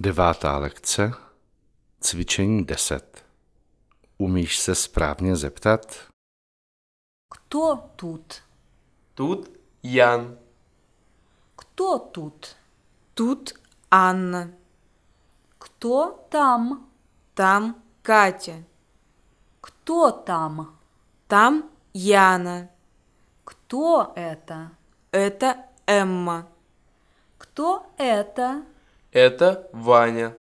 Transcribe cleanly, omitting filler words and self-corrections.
Devátá lekce, cvičení 10. Umíš se správně zeptat? Кто тут? Тут Ян. Кто тут? Тут Анна. Кто там? Там Катя. Кто там? Там Яна. Кто это? Это Эмма. Кто это? Это Ваня.